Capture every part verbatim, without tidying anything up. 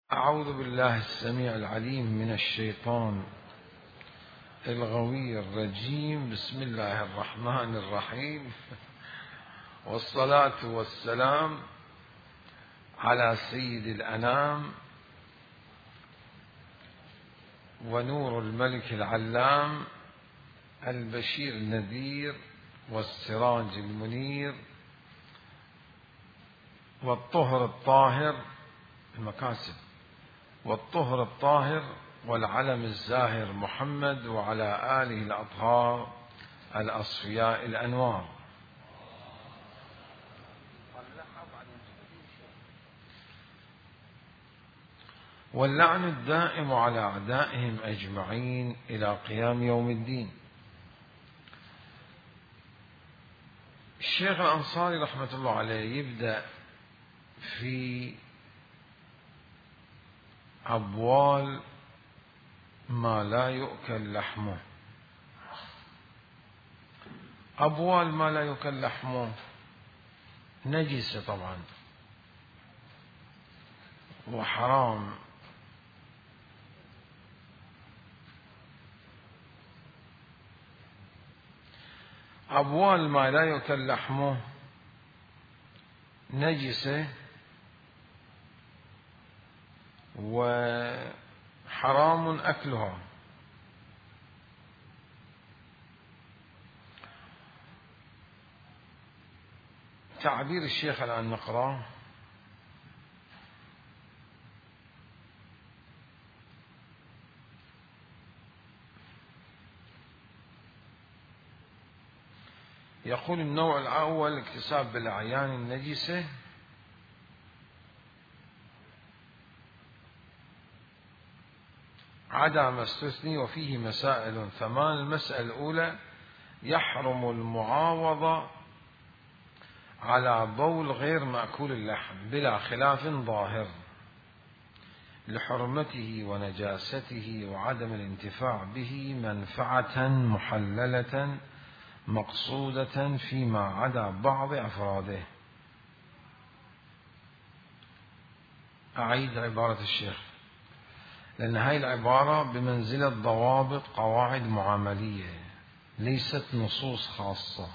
أعوذ بالله السميع العليم من الشيطان الغوي الرجيم. بسم الله الرحمن الرحيم، والصلاة والسلام على سيد الأنام ونور الملك العلام البشير النذير والسراج المنير والطهر الطاهر المكاسب والطهر الطاهر والعلم الزاهر محمد وعلى آله الأطهار الأصفياء الأنوار. واللعن الدائم على أعدائهم أجمعين إلى قيام يوم الدين. الشيخ الأنصاري رحمة الله عليه يبدأ في أبوال ما لا يؤكل لحمه. أبوال ما لا يؤكل لحمه نجسة طبعا وحرام، أبوال ما لا يؤكل لحمه نجسة وحرام أكلها. تعبير الشيخ الآن نقرأ: يقول النوع الأول اكتساب بالأعيان النجسة. عدا ما استثني وفيه مسائل ثمان. المسألة الأولى: يحرم المعاوضة على بول غير مأكول اللحم بلا خلاف ظاهر لحرمته ونجاسته وعدم الانتفاع به منفعة محللة مقصودة فيما عدا بعض أفراده. أعيد عبارة الشيخ لأن هاي العبارة بمنزلة ضوابط قواعد معاملية ليست نصوص خاصة.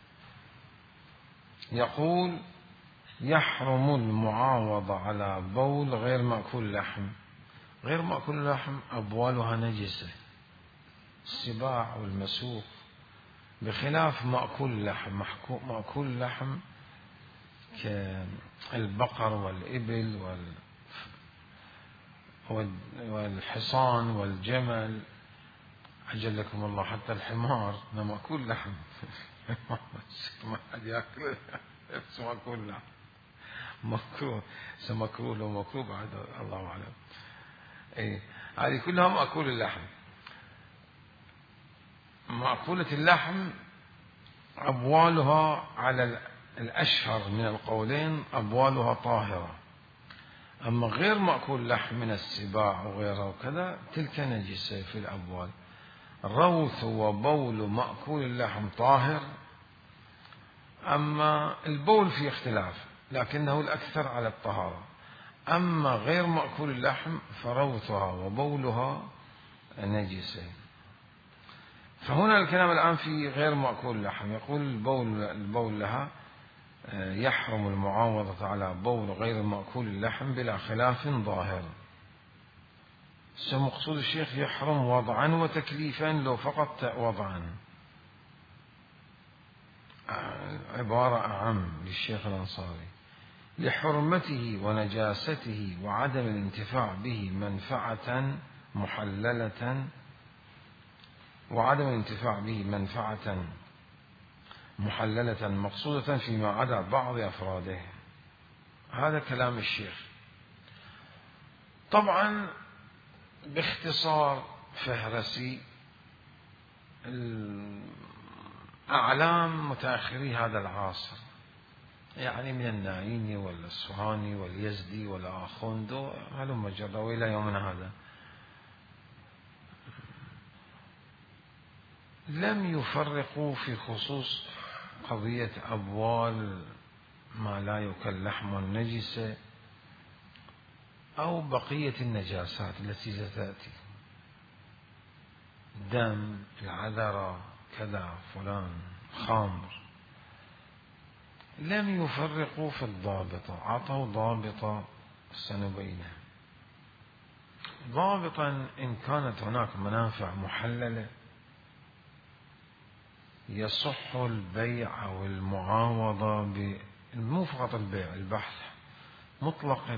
يقول: يحرم المعاوضة على بول غير مأكول لحم. غير مأكول لحم أبوالها نجسة، السباع والمسوق، بخلاف مأكول لحم. مأكول لحم كالبقر والإبل والحصان والجمل، أجلكم الله حتى الحمار مأكول لحم. ما حد يأكل مأكول لحم، مكروه سمكروه لو مكروه بعد الله أعلم. إيه هذه كلها مأكول اللحم. مأكولة اللحم أبوالها على الأشهر من القولين أبوالها طاهرة، أما غير مأكول لحم من السباع وغيره وكذا تلك نجسة في الأبوال. روث وبول مأكول اللحم طاهر، أما البول فيه اختلاف لكنه الأكثر على الطهارة. أما غير مأكول اللحم فروثها وبولها نجسة. فهنا الكلام الآن في غير مأكول اللحم. يقول البول, البول لها يحرم المعاوضة على بول غير مأكول اللحم بلا خلاف ظاهر. مقصود الشيخ يحرم وضعا وتكليفا لو فقط وضعا. عبارة أعم للشيخ الأنصاري: لحرمته ونجاسته وعدم الانتفاع به منفعة محللة وعدم الانتفاع به منفعة محللة مقصودة فيما عدا بعض أفراده. هذا كلام الشيخ. طبعا باختصار فهرسي أعلام متأخري هذا العصر، يعني من النايني والأصفهاني واليزدي والآخوند هلم جرى وإلى يومنا هذا، لم يفرقوا في خصوص قضية أبوال ما لا يؤكل لحم النجسة أو بقية النجاسات التي ستأتي، دم، العذرة، كذا، فلان، خمر، لم يفرقوا في الضابطة، أعطوا ضابطة سنبينها. ضابطا إن كانت هناك منافع محللة يصح البيع أو المعاوضة، مو فقط البيع، البحث مطلق،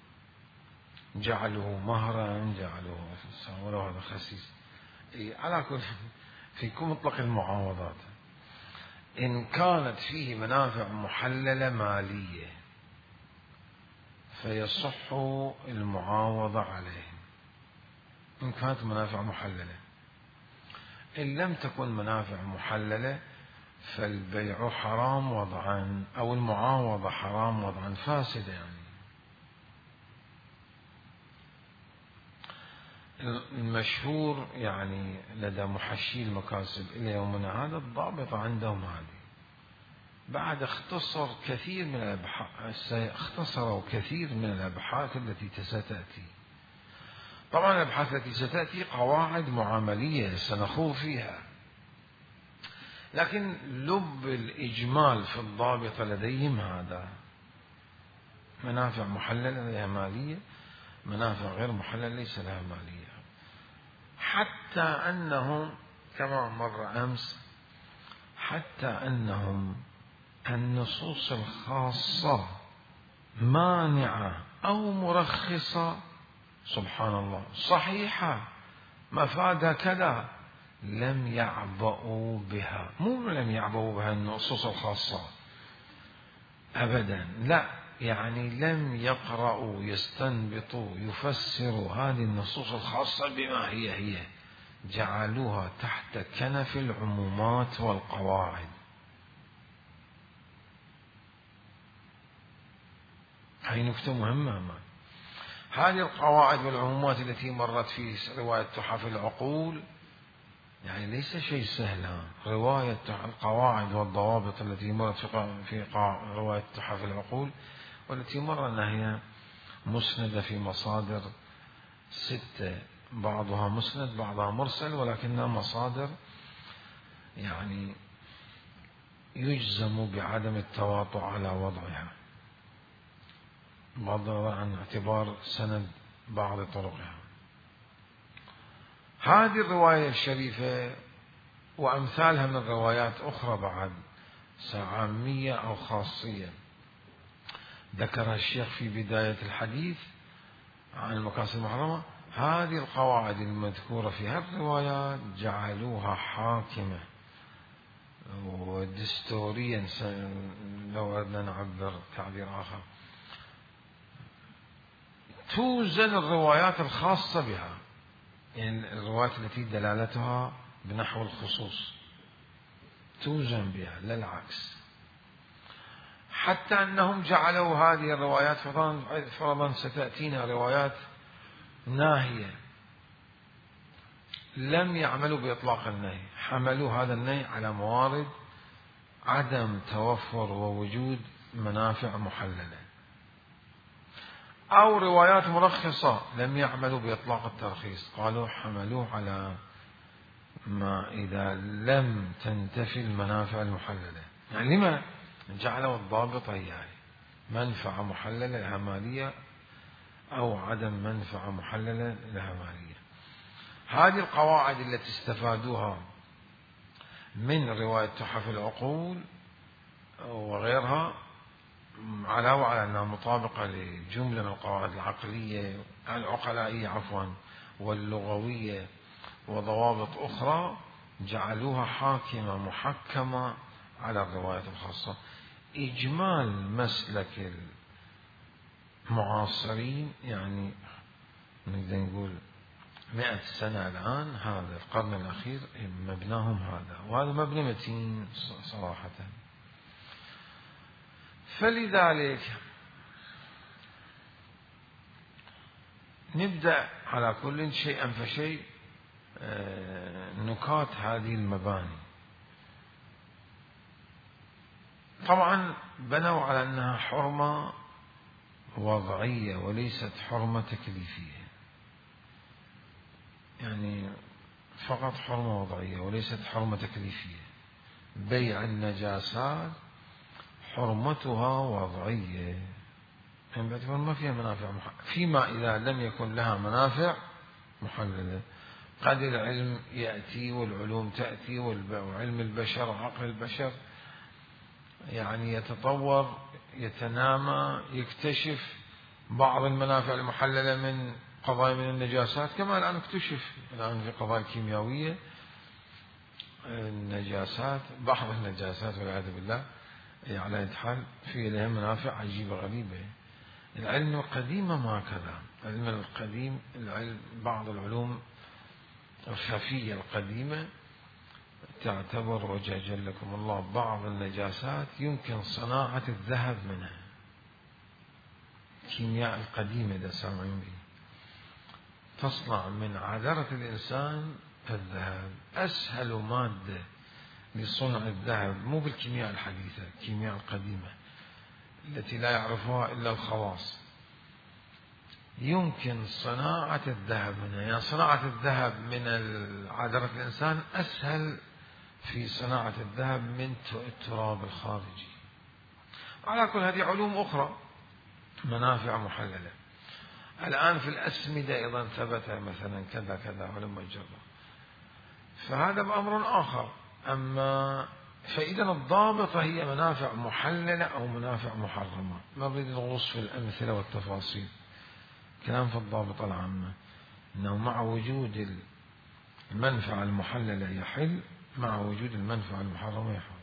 جعله مهرا، جعله ولو هذا خسيس، على كل في كل مطلق المعاوضات إن كانت فيه منافع محللة مالية فيصح المعاوضة عليه إن كانت منافع محللة. إن لم تكن منافع محللة فالبيع حرام وضعا، أو المعاوضة حرام وضعا فاسدة. يعني المشهور يعني لدى محشي المكاسب إلى يومنا هذا الضابط عندهم هذه، بعد اختصر كثير من الأبحاث، اختصروا كثير من الأبحاث التي ستأتي. طبعا الأبحاث التي ستأتي قواعد معاملية سنخوض فيها، لكن لب الإجمال في الضابط لديهم هذا: منافع محللة لها مالية، منافع غير محللة ليس لها مالية. حتى أنهم كما مر أمس، حتى أنهم النصوص الخاصة مانعة أو مرخصة سبحان الله صحيحة مفادها كذا، لم يعبأوا بها. مو لم يعبأوا بها النصوص الخاصة أبدا، لا، يعني لم يقرأوا يستنبطوا يفسروا هذه النصوص الخاصة بما هي هي، جعلوها تحت كنف العمومات والقواعد. هذه نكتة مهمة. ما هذه القواعد والعمومات التي مرت في رواية تحف العقول يعني ليس شيء سهل. رواية القواعد والضوابط التي مرت في رواية تحف العقول والتي مر أنها هي مسندة في مصادر ستة، بعضها مسند بعضها مرسل، ولكنها مصادر يعني يجزم بعدم التواطؤ على وضعها بغض النظر عن اعتبار سند بعض طرقها. هذه الرواية الشريفة وأمثالها من روايات أخرى بعد عامية أو خاصية ذكرها الشيخ في بداية الحديث عن المكاسب المحرمة. هذه القواعد المذكورة في هذه الروايات جعلوها حاكمة ودستوريا، لو أردنا نعبر تعبير آخر، توزن الروايات الخاصة بها، يعني الروايات التي دلالتها بنحو الخصوص توزن بها لا العكس. حتى أنهم جعلوا هذه الروايات فرضا ستأتينا روايات ناهية لم يعملوا بإطلاق النهي، حملوا هذا النهي على موارد عدم توفر ووجود منافع محللة. أو روايات مرخصة لم يعملوا بإطلاق الترخيص، قالوا حملوه على ما إذا لم تنتفي المنافع المحللة. يعني لما جعلوا الضابط هي منفعة محللة لها مالية أو عدم منفعة محللة لها مالية. هذه القواعد التي استفادوها من رواية تحف العقول وغيرها علاوة على أنها مطابقة لجملة من القواعد العقلية العقلائية عفوا واللغوية وضوابط أخرى، جعلوها حاكمة محكمة على الرواية الخاصة. إجمال مسلك المعاصرين يعني نقدر نقول مئة سنة الآن، هذا القرن الأخير مبناهم هذا، وهذا مبنى متين صراحة. فلذلك نبدأ على كل شيء فشيء نكات هذه المباني. طبعا بنوا على أنها حرمة وضعية وليست حرمة تكليفية، يعني فقط حرمة وضعية وليست حرمة تكليفية. بيع النجاسات حرمتها وضعية، يعني باعتبار ما فيها منافع محللة، فيما إذا لم يكن لها منافع محللة. قد العلم يأتي والعلوم تأتي وعلم البشر وعقل البشر يعني يتطور يتنامى، يكتشف بعض المنافع المحللة من قضايا من النجاسات، كما الآن اكتشف الآن في قضايا كيميائية النجاسات، بعض النجاسات والعياذ بالله على أي حال في لها منافع عجيبة غريبة. العلم القديم ما كذا، العلم القديم العلم بعض العلوم الخفية القديمة تعتبر وجزلكم الله بعض النجاسات يمكن صناعة الذهب منها. الكيمياء القديمة إذا سامعين به تصنع من عذرة الإنسان الذهب، أسهل مادة لصنع الذهب مو بالكيمياء الحديثة، الكيمياء القديمة التي لا يعرفها إلا الخواص، يمكن صناعة الذهب منها. يعني صناعة الذهب من عذرة الإنسان أسهل في صناعة الذهب من التراب الخارجي. على كل هذه علوم أخرى منافع محللة. الآن في الأسمدة أيضا ثبت مثلا كذا كذا ولم يجرب، فهذا بأمر آخر. أما فإذا الضابطة هي منافع محللة أو منافع محرمة، ما نريد الغوص في الأمثلة والتفاصيل، كلام في الضابطة العامة أنه مع وجود المنفعة المحللة يحل، مع وجود المنفعة المحرمة يحل.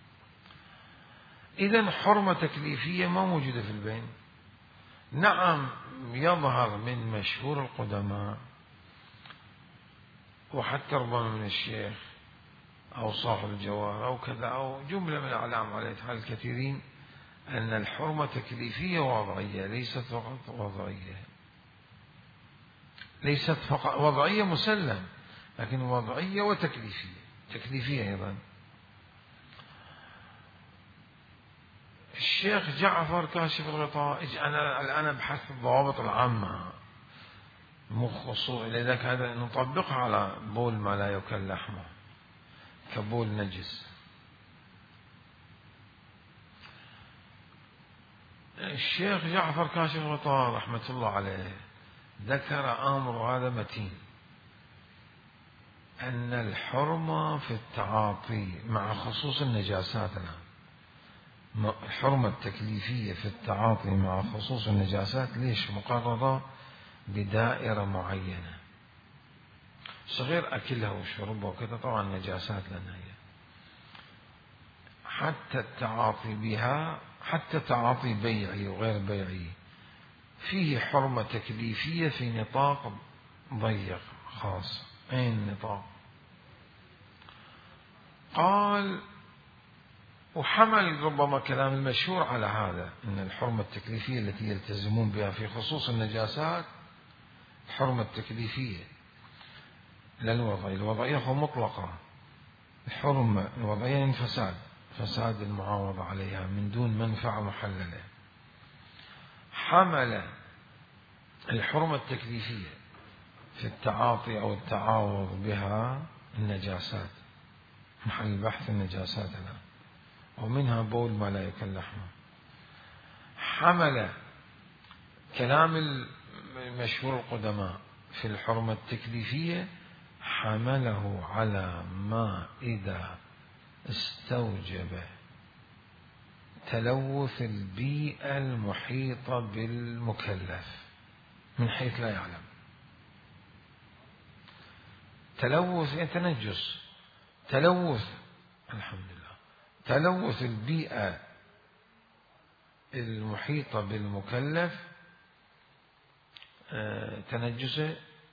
إذن حرمة تكليفية ما موجودة في البين. نعم يظهر من مشهور القدماء وحتى ربما من الشيخ أو صاحب الجوار أو كذا أو جملة من الأعلام على حال الكثيرين أن الحرمة تكليفية وضعية، ليست فقط وضعية، ليست فقط وضعية مسلم، لكن وضعية وتكليفية، تكليفية أيضا. الشيخ جعفر كاشف الغطاء، أنا الآن أبحث الضوابط العامة مخصوص إلى ذلك هذا نطبقها على بول ما لا يؤكل لحمه كبول نجس. الشيخ جعفر كاشف الغطاء رحمة الله عليه ذكر أمر هذا متين، أن الحرمة في التعاطي مع خصوص النجاسات، الحرمة التكليفية في التعاطي مع خصوص النجاسات ليش مقررة بدائرة معينة، صغير أكلها وشربها وكذا طبعا نجاسات لنا هي، حتى التعاطي بها حتى تعاطي بيعي وغير بيعي فيه حرمة تكليفية في نطاق ضيق خاص. أين النطاق؟ قال وحمل ربما كلام المشهور على هذا، أن الحرمة التكليفية التي يلتزمون بها في خصوص النجاسات الحرمة التكليفية لا الوضعية. الوضعية هو مطلقة، الحرمة الوضعية من فساد فساد المعاوضة عليها من دون منفعة محللة. حمل الحرمة التكليفية في التعاطي أو التعاوض بها النجاسات، محل البحث النجاسات الآن، ومنها بول ما لا يؤكل لحمه. حمل كلام المشهور القدماء في الحرمة التكليفية، حمله على ما إذا استوجب تلوث البيئة المحيطة بالمكلف من حيث لا يعلم. تلوث يعني تنجس، تلوث الحمد لله تلوث البيئة المحيطة بالمكلف تنجسه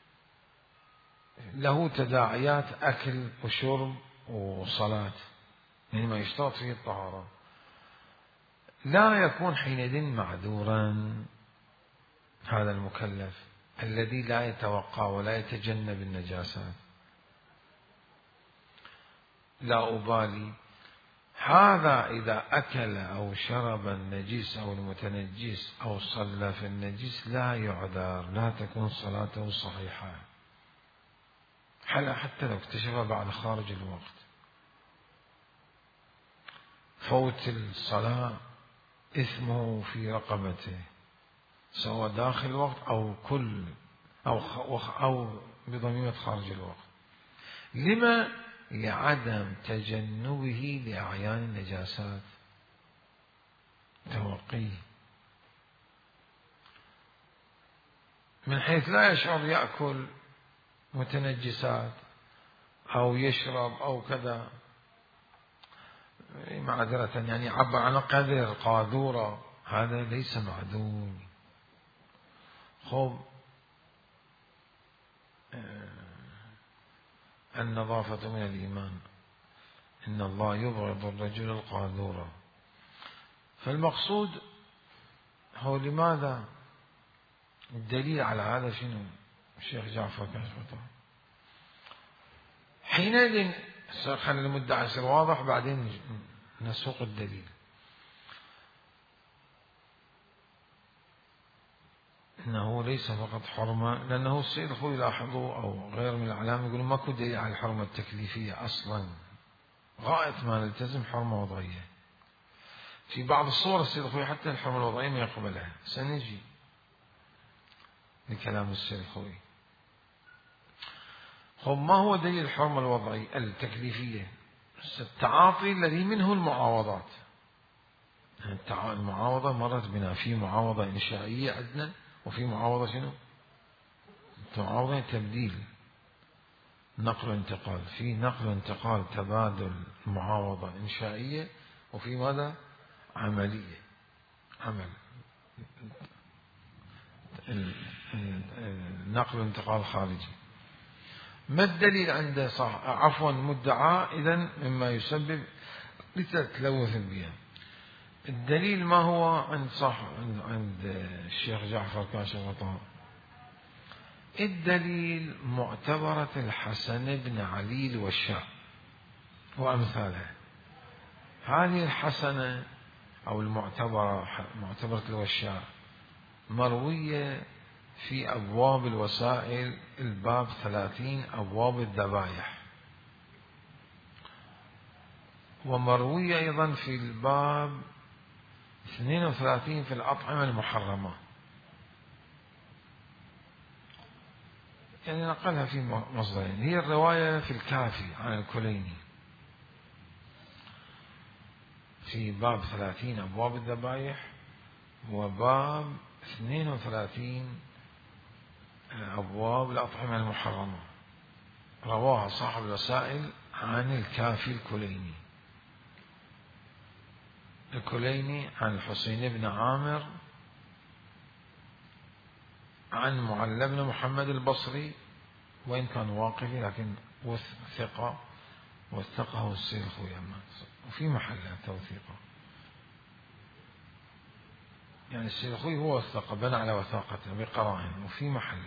له تداعيات أكل وشرب وصلاة، يعني ما يشترط فيه الطهارة، لا يكون حينئذ معذورا هذا المكلف الذي لا يتوقع ولا يتجنب النجاسات. لا أبالي هذا إذا أكل أو شرب النجيس أو المتنجس أو صلى في النجيس لا يعذر، لا تكون صلاته صحيحة حتى لو اكتشف بعد خارج الوقت. فوت الصلاة إثمه في رقبته سواء داخل الوقت أو كل أو أو بضميمة خارج الوقت. لما؟ لعدم تجنبه لأعيان النجاسات، توقيه، من حيث لا يشعر يأكل متنجسات أو يشرب أو كذا معذرة، يعني عبر عن قدر قاذورة، هذا ليس معدوم. خب النظافة من الإيمان، إن الله يبغض الرجل القاذورة. فالمقصود هو لماذا؟ الدليل على هذا شنو؟ الشيخ جعفر كاشف. حينئذ خلينا المدعي يصير واضح، بعدين نسوق الدليل. إنه ليس فقط حرمة، لأنه السيد الخوي لاحظوا أو غير من العلامة يقولون ماكو دليل على الحرمة التكليفية أصلا، غاية ما نلتزم حرمة وضعية. في بعض الصور السيد الخوي حتى الحرمة الوضعية ما يقبلها، سنجي لكلام السيد الخوي. خب ما هو دليل الحرمة الوضعية التكليفية؟ التعاطي الذي منه المعاوضات. المعاوضة مرت بنا، في معاوضة إنشائية عندنا وفي معاوضة شنو؟ معاوضة تبديل، نقل انتقال. في نقل انتقال تبادل معاوضة إنشائية، وفي ماذا؟ عملية، عمل نقل انتقال خارجي. ما الدليل عند صح عفوا مدعى إذن مما يسبب لتلوث البيئة؟ الدليل ما هو عند صح عند الشيخ جعفر كاشف الغطاء؟ الدليل معتبرة الحسن بن علي الوشاء وأمثالها. هذه الحسنة أو المعتبرة معتبرة الوشاء مروية في أبواب الوسائل، الباب ثلاثين أبواب الذبائح، ومروية أيضا في الباب اثنين وثلاثين في الأطعمة المحرمة، يعني نقلها في مصدرين. هي الرواية في الكافي عن الكليني في باب ثلاثين أبواب الذبائح، وباب اثنين وثلاثين أبواب الأطعمة المحرمة، رواها صاحب الوسائل عن الكافي الكليني. الكليني عن الحسين بن عامر عن معل بن محمد البصري، وإن كان واقفي لكن وثقة، وثقه السيد الخوي، وفي محله توثيقه، يعني السيد الخوي هو وثقه، بنى على وثاقته بقرائن وفي محله.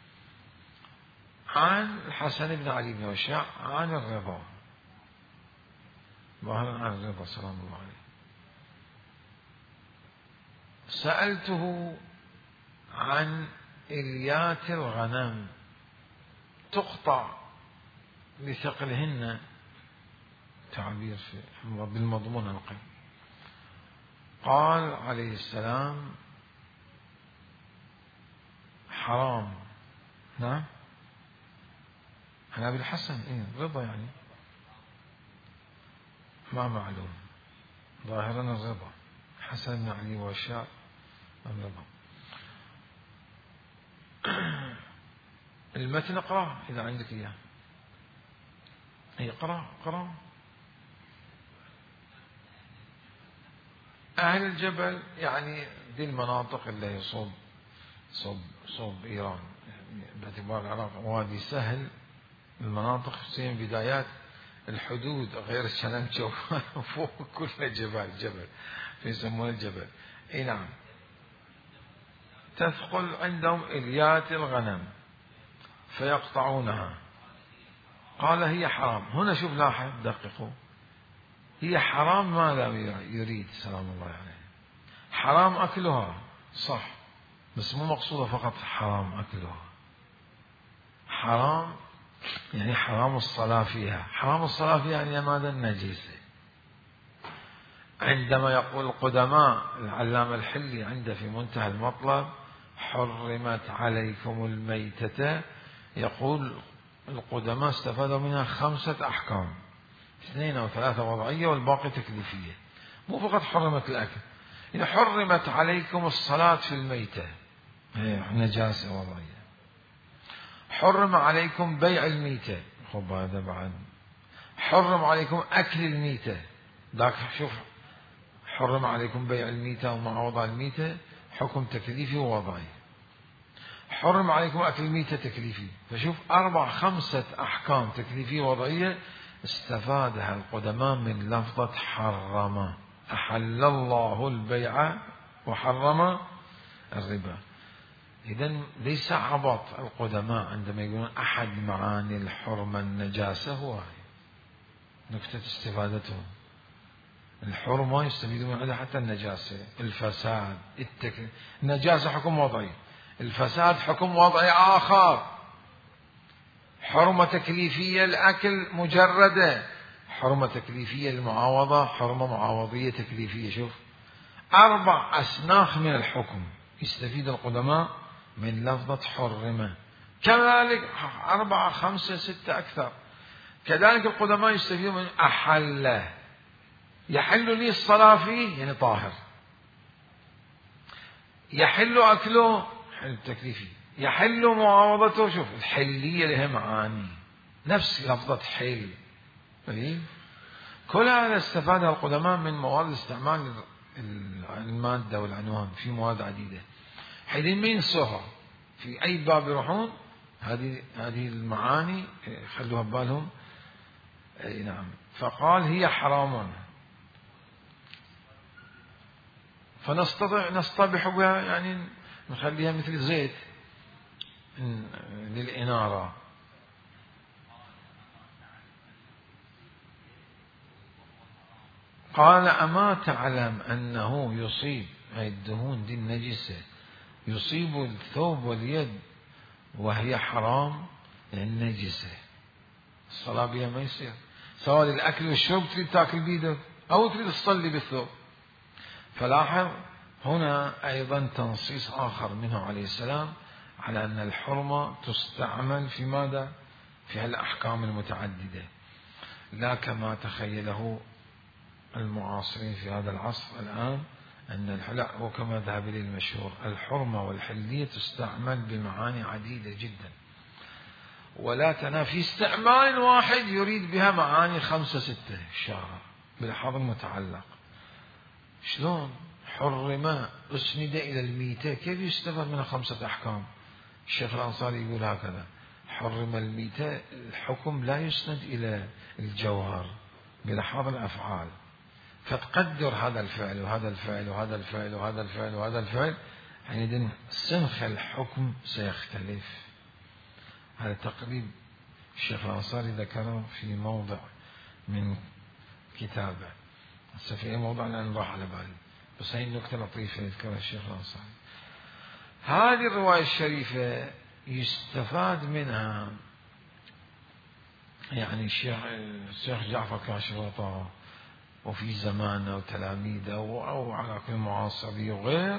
عن الحسن بن علي بن وشاع عن الرضا، ظاهرا عن الرضا سلام الله عليه. سألته عن إليات الغنم تقطع لثقلهن، تعبير في بالمضمون القيم. قال عليه السلام حرام. نعم أنا بالحسن إيه رضا، يعني ما معلوم، ظاهرا الرضا، حسن بن علي وشاء الرضا. المتن اقرأ إذا عندك إياه، هي قرأ قرأ. أهل الجبل يعني دي المناطق اللي صوب صوب صوب إيران، باعتبار العراق وادي سهل، المناطق سين بدايات الحدود غير الشلنجة فوق كل جبال جبل يسمونه الجبل. اي نعم، تثقل عندهم إليات الغنم فيقطعونها. قال هي حرام. هنا شوف لاحظ دققوا، هي حرام ما لا يريد سلام الله عليه. حرام أكلها صح، بس مو مقصودة فقط حرام أكلها، حرام يعني حرام الصلاة فيها. حرام الصلاة فيها يعني ماذا؟ النجاسة. عندما يقول القدماء، العلامة الحلي عنده في منتهى المطلب حرمت عليكم الميتة، يقول القدماء استفادوا منها خمسة أحكام، اثنين أو ثلاثة وضعية والباقي تكليفية. مو فقط حرمت الأكل، يعني حرمت عليكم الصلاة في الميتة، نجاسة وضعية. حرم عليكم بيع الميتة، خب هذا بعد. حرم عليكم أكل الميتة، ذاك شوف حرم عليكم بيع الميتة ومع وضع الميتة حكم تكليفي ووضعي. حرم عليكم أكل الميتة تكليفي. فشوف أربع خمسة أحكام تكليفية ووضعية استفادها القدماء من لفظة حرم. أحل الله البيع وحرم الربا. إذن ليس عبط القدماء عندما يقولون أحد معاني الحرمة النجاسة، هو نكتة استفادتهم. الحرمة يستفيدون من عندها حتى النجاسة، الفساد، التك... النجاسة حكم وضعي، الفساد حكم وضعي آخر. حرمة تكليفية الأكل مجردة، حرمة تكليفية المعاوضة، حرمة معاوضية تكليفية. شوف أربع أسناخ من الحكم يستفيد القدماء من لفظة حرمة. كذلك أربعة خمسة ستة أكثر. كذلك القدماء يستفيدون من أحل، يحل لي الصلاة فيه يعني طاهر، يحل أكله حل تكليفي، يحل معاوضته. شوف الحلية لها معاني نفس لفظة حل. كل هذا استفادها القدماء من مواد استعمال المادة والعنوان في مواد عديدة، حيث ما ينسوها في أي باب يروحون. هذه هذه المعاني خلوها ببالهم. أي نعم. فقال هي حرام، فنستطيع نصطبح بها، يعني نخليها مثل زيت للإنارة. قال أما تعلم أنه يصيب، أي الدهون دي النجسة، يصيب الثوب واليد وهي حرام النجسة. الصلاة بها ما يصير، سواء الأكل والشرب تريد تأكل بيدك أو تريد تصلي بالثوب. فلاحظ هنا أيضا تنصيص آخر منه عليه السلام على أن الحرمة تستعمل في ماذا؟ في الأحكام المتعددة، لا كما تخيله المعاصرين في هذا العصر الآن أن الحلع هو كما ذهب إليه المشهور. الحرمة والحلية تستعمل بمعاني عديدة جدا، ولا تنافي استعمال واحد يريد بها معاني خمسة ستة الشارع بالحظ المتعلق. شلون حرم أسند إلى الميتة، كيف يستفاد منها خمسة أحكام؟ الشيخ الأنصاري يقول هكذا: حرم الميتة الحكم لا يسند إلى الجوهر بلحاظ الأفعال، فتقدر هذا الفعل وهذا الفعل وهذا الفعل وهذا الفعل وهذا الفعل، حينئذ سنخ الحكم سيختلف. هذا تقريب الشيخ الأنصاري ذكره في موضع من كتابه، هسه في أي موضع الآن راح على بالي، بس هي النكتة لطيفة يذكرها الشيخ الأنصاري. هذه الرواية الشريفة يستفاد منها، يعني الشيخ الشيخ جعفر كاشف الغطاء وفي زمانه وتلاميذه أو على كل معاصريه وغير،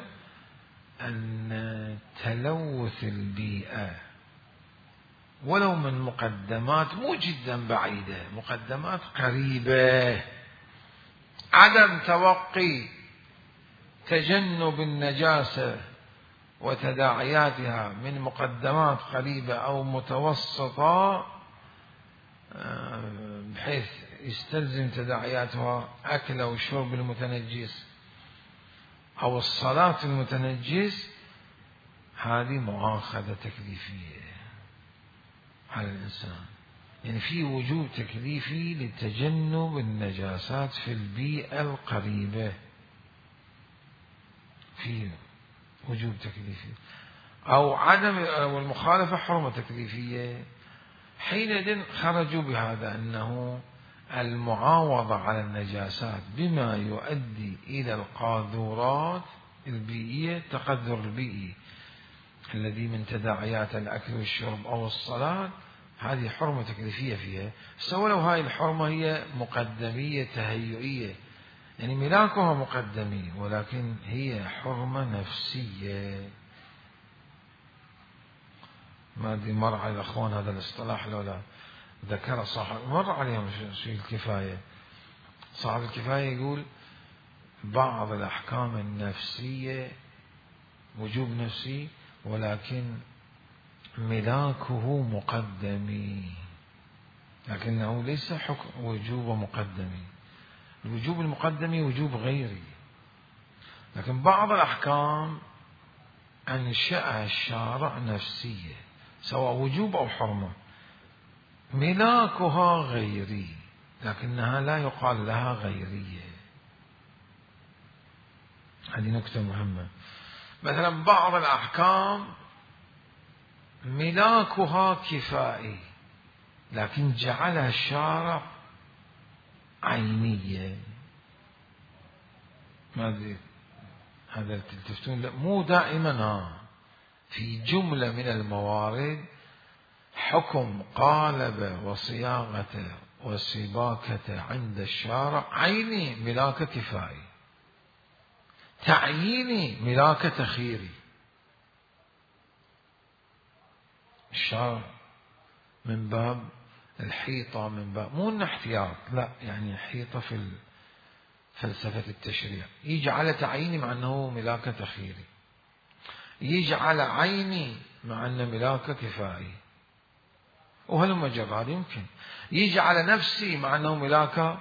أن تلوث البيئة ولو من مقدمات مو جدا بعيدة، مقدمات قريبة، عدم توقي تجنب النجاسة وتداعياتها من مقدمات قريبة أو متوسطة بحيث يستلزم تداعياتها أكل أو شرب المتنجس أو الصلاة المتنجس، هذه مؤاخذة تكليفية على الإنسان. يعني في وجوب تكليفي لتجنب النجاسات في البيئة القريبة، في وجوب تكليفي أو عدم والمخالفة حرمة تكليفية. حينئذ خرجوا بهذا أنه المعاوضة على النجاسات بما يؤدي إلى القاذورات البيئية، التقذر البيئي الذي من تداعيات الأكل والشرب أو الصلاة، هذه حرمة تكليفية فيها. سواء لو هاي الحرمة هي مقدمية تهيئية، يعني ملاكها مقدمي، ولكن هي حرمة نفسية. ما أدري مر على الأخوان هذا الاصطلاح لو لا، ذكر صاحب مر عليهم في الكفاية، صاحب الكفاية يقول بعض الأحكام النفسية وجوب نفسي ولكن ملاكه مقدمي، لكنه ليس حكم وجوب مقدمي. الوجوب المقدمي وجوب غيري، لكن بعض الأحكام أنشأها الشارع نفسية، سواء وجوب أو حرمة، ملاكها غيري لكنها لا يقال لها غيرية. هذه نكتة مهمة. مثلا بعض الأحكام ملاكها كفائي، لكن جعلها الشارع عينية. ما أدري هذا تلتفتون، لا مو دائما. ها في جملة من الموارد حكم قالب وصياغة وسباكة عند الشارع عيني ملاك كفائي، تعييني ملاك تخيري. الشارع من باب الحيطة، من باب مو إنه احتياط، لا، يعني حيطة في فلسفة التشريع، يجعل تعييني مع أنه ملاك تخيري، يجعل عيني مع أنه ملاك كفائي، وهلم جراد يمكن يجعل نفسي مع أنه ملاك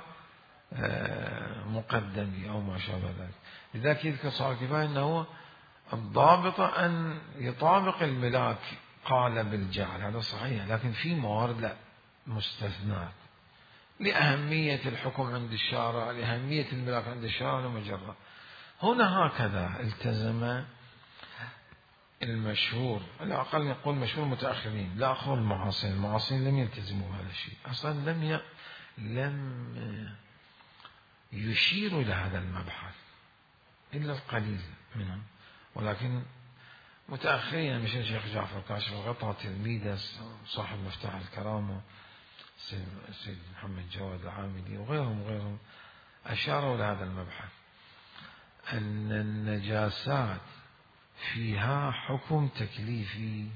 مقدمي أو ما شابه ذلك. لذلك يذكر صاحب الكفاية أنه الضابط أن يطابق الملاك قالب الجعل، هذا صحيح، لكن في موارد لا، مستثنات لأهمية الحكم عند الشارع، لأهمية الملاك عند الشارع المجرد. هنا هكذا التزم المشهور، على الأقل نقول مشهور متأخرين، لا أخر المعاصرين، المعاصرين لم يلتزموا بهذا الشيء أصلا، لم ي... لم يشيروا إلى هذا المبحث إلا القليل منهم، ولكن متأخرين مثل الشيخ جعفر كاشف الغطاء، تلميذه صاحب مفتاح الكرامة سيد محمد جواد العاملي وغيرهم وغيرهم أشاروا إلى هذا المبحث، أن النجاسات فيها حكم تكليفي،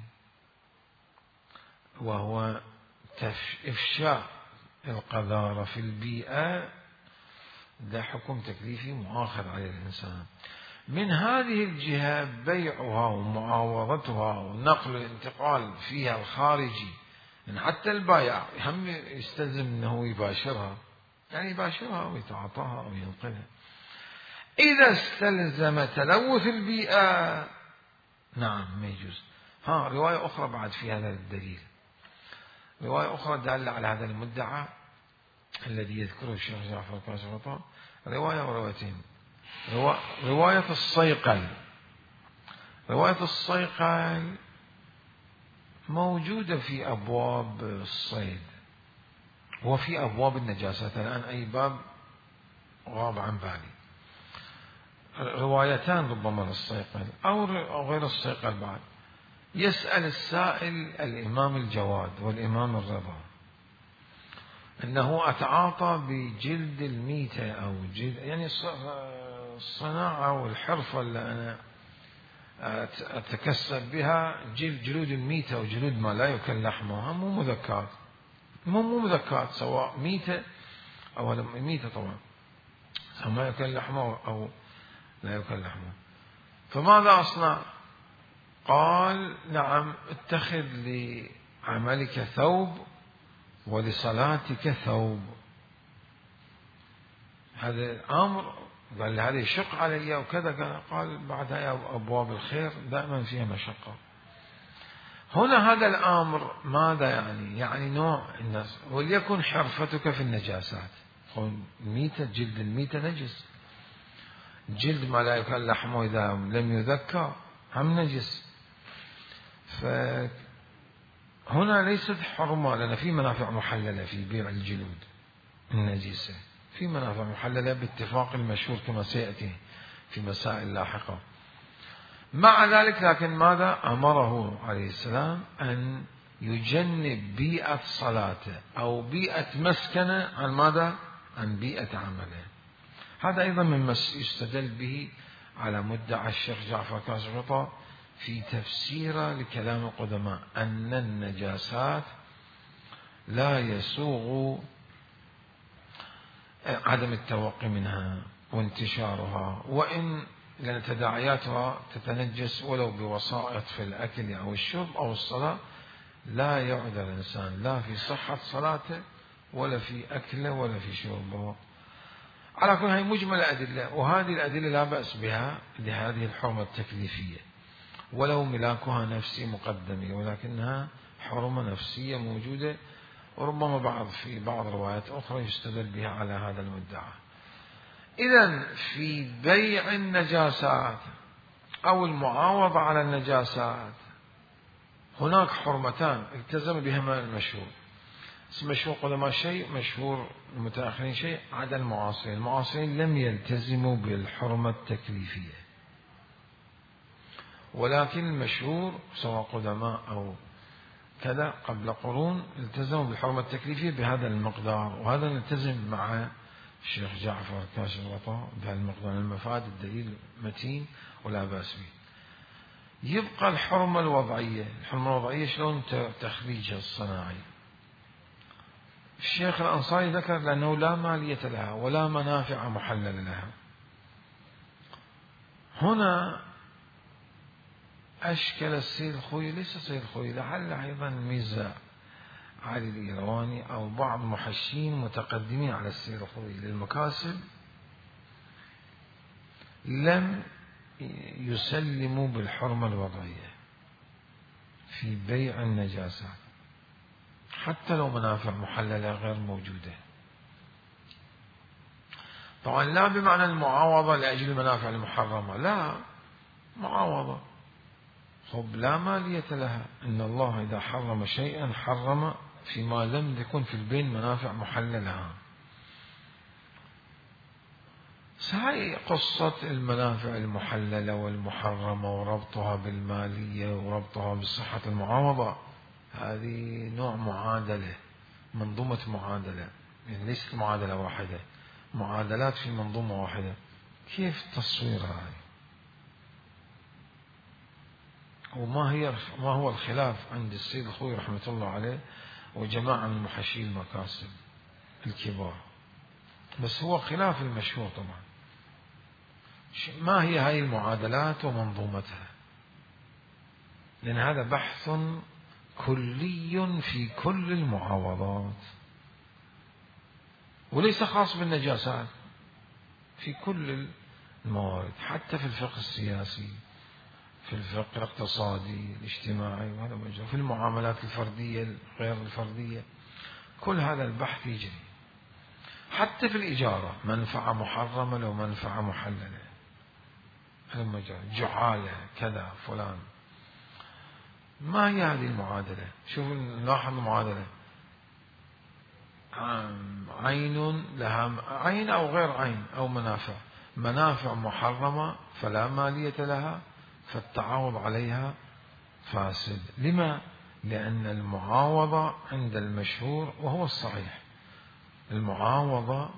وهو إفشاء القذارة في البيئة، ده حكم تكليفي مؤاخذ على الإنسان. من هذه الجهة بيعها ومعاوضتها ونقل الانتقال فيها الخارجي، يعني حتى البائع هم يستلزم أنه يباشرها، يعني يباشرها ويتعاطاها أو ينقلها. إذا استلزم تلوث البيئة نعم ما يجوز. ها رواية أخرى بعد في هذا الدليل، رواية أخرى دالة على هذا المدعى الذي يذكره الشيخ جعفر كاشف الغطاء، رواية وروايتين. رواية الصيقل، رواية الصيقل موجودة في أبواب الصيد وفي أبواب النجاسات، الآن أي باب غاب عن بالي. روايتان ربما للصيقل أو غير الصيقل بعد. يسأل السائل الإمام الجواد والإمام الرضا أنه أتعاطى بجلد الميتة أو جلد، يعني الصناعة والحرفة اللي أنا أتكسب بها، جلد جلود الميتة وجلود ما لا يكل لحمها، مو مذكات، مو مو مذكات، سواء ميتة أو ميتة طبعا، سواء ما يكل لحمه أو لا يكل لحمه. فماذا أصنع؟ قال نعم، اتخذ لعملك ثوب ولصلاتك ثوب. هذا الأمر قال هذا يشق علي وكذا، قال بعدها أبواب الخير دائما فيها مشقة. هنا هذا الأمر ماذا يعني؟ يعني نوع الناس، وليكن حرفتك في النجاسات، الميتة جلد الميتة نجس، جلد ما لا يكل لحمه إذا لم يذكى هم نجس. فهنا ليست حرمة، لأن في منافع محللة في بيع الجلود، النجسة في منافع محللة باتفاق المشهور كما سيأتي في مسائل لاحقة. مع ذلك لكن ماذا أمره عليه السلام أن يجنب بيئة صلاته أو بيئة مسكنه عن ماذا؟ عن بيئة عمله. هذا أيضا مما يستدل به على مدعى الشيخ جعفر كاشف الغطاء في تفسيره لكلام القدماء أن النجاسات لا يسوغ عدم التوقي منها وانتشارها، وإن لأن تداعياتها تتنجس ولو بوسائط في الأكل أو الشرب أو الصلاة، لا يعذر الإنسان لا في صحة صلاته ولا في أكله ولا في شربه. على كل هاي مجمل أدلة، وهذه الأدلة لا بأس بها لهذه الحرمة التكليفية ولو ملاكها نفسي مقدمة، ولكنها حرمة نفسية موجودة، وربما بعض في بعض الروايات أخرى يستدل بها على هذا المدعى. إذن في بيع النجاسات أو المعاوضة على النجاسات هناك حرمتان التزم بهما المشهور. مشهور قدماء شيء، مشهور المتأخرين شيء، عدا المعاصرين. المعاصرين لم يلتزموا بالحرمة التكليفية، ولكن المشهور سواء قدماء أو كذا قبل قرون التزموا بالحرمة التكليفية بهذا المقدار، وهذا نلتزم مع الشيخ جعفر كاشف الغطاء بهذا المقدار. المفاد الدليل متين ولا بأس به. يبقى الحرمة الوضعية. الحرمة الوضعية شلون تخريجها الصناعي؟ الشيخ الأنصاري ذكر لأنه لا مالية لها ولا منافع محللة لها. هنا أشكل السيد الخوي، ليس السيد الخوي، لعل أيضا ميزة علي الإيرواني أو بعض محشين متقدمين على السيد الخوي للمكاسب لم يسلموا بالحرمة الوضعية في بيع النجاسات حتى لو منافع محللة غير موجودة. طبعا لا بمعنى المعاوضة لأجل المنافع المحرمة، لا، معاوضة خب لا مالية لها. إن الله إذا حرم شيئا حرم فيما لم يكن في البين منافع محللة. هاي قصة المنافع المحللة والمحرمة وربطها بالمالية وربطها بصحة المعاوضة، هذه نوع معادلة، منظومة معادلة، يعني ليست معادلة واحدة، معادلات في منظومة واحدة. كيف تصويرها هاي؟ وما هي ما هو الخلاف عند السيد الخوي رحمة الله عليه وجماعة من محشي المكاسب الكبار؟ بس هو خلاف المشهور طبعا. ما هي هاي المعادلات ومنظومتها؟ لأن هذا بحث كلي في كل المعاوضات، وليس خاص بالنجاسات، في كل الموارد، حتى في الفقه السياسي، في الفقه الاقتصادي الاجتماعي، وهذا مجرى في المعاملات الفردية غير الفردية. كل هذا البحث يجري حتى في الإجارة، منفعة محرمة لو منفعة محللة، هذا مجرى جعالة كذا فلان. ما هي هذه المعادلة؟ شوفوا نلاحظ المعادلة، عين لها عين أو غير عين أو منافع، منافع محرمة فلا مالية لها، فالتعاوض عليها فاسد. لما؟ لأن المعاوضة عند المشهور وهو الصحيح، المعاوضة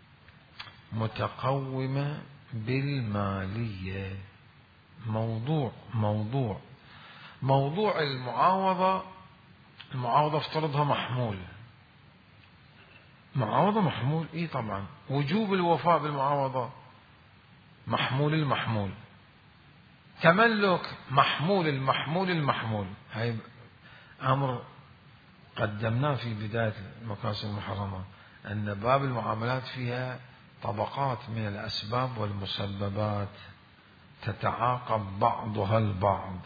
متقومة بالمالية. موضوع موضوع موضوع المعاوضة، المعاوضة افترضها محمول، معاوضة محمول، اي طبعا وجوب الوفاء بالمعاوضة محمول المحمول، تملك محمول المحمول المحمول. هاي أمر قدمناه في بداية المكاسب المحرمة، أن باب المعاملات فيها طبقات من الأسباب والمسببات تتعاقب بعضها البعض.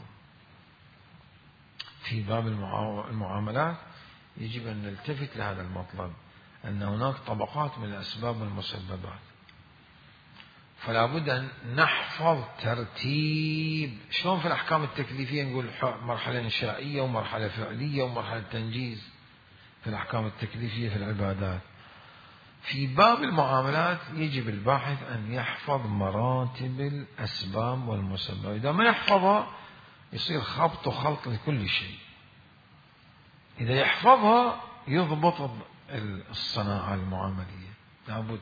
في باب المعاملات يجب أن نلتفت لهذا المطلب، أن هناك طبقات من الأسباب والمسببات، فلا بد أن نحفظ ترتيب. شلون في الأحكام التكليفية نقول مرحلة إنشائية ومرحلة فعلية ومرحلة تنجيز، في الأحكام التكليفية في العبادات في باب المعاملات يجب الباحث أن يحفظ مراتب الأسباب والمسببات، إذا ما يحفظها يصير خبط وخلط لكل شيء. إذا يحفظها يضبط الصناعة المعاملية لابد.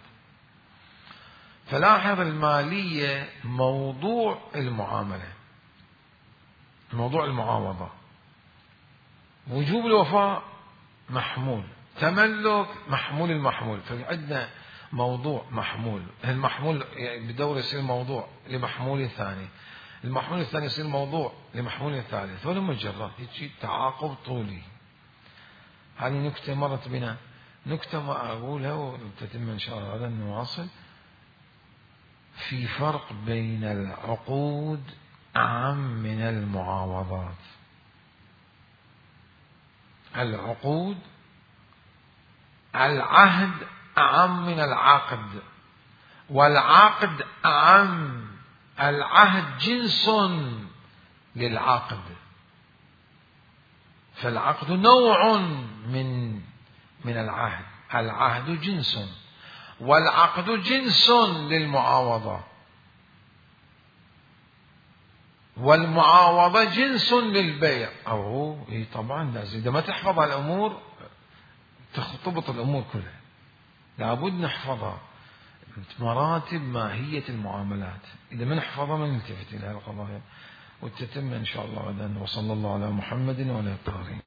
فلاحظ المالية موضوع المعاملة، موضوع المعاوضة، وجوب الوفاء محمول، تملك محمول المحمول. فعندنا موضوع محمول، المحمول بدور يصير موضوع لمحمول الثاني، المحمول الثاني يصير موضوع لمحمول الثالث، ولا مجرد يجي تعاقب طولي. هذه نكتة مرت بنا، نكتة ما أقولها وتتم إن شاء الله غدا نواصل. في فرق بين العقود أعم من المعاوضات. العقود العهد أعم من العقد، والعقد أعم. العهد جنس للعقد، فالعقد نوع من من العهد، العهد جنس، والعقد جنس للمعاوضة، والمعاوضة جنس للبيع. أو إيه طبعا لازم، إذا ما تحفظ الأمور تخطبط الأمور كلها، لابد نحفظها. مراتب ماهية المعاملات إذا ما نحفظها ما نلتفت إلى القضايا، وتتم إن شاء الله غدا. وصلى الله على محمد وعلى آله.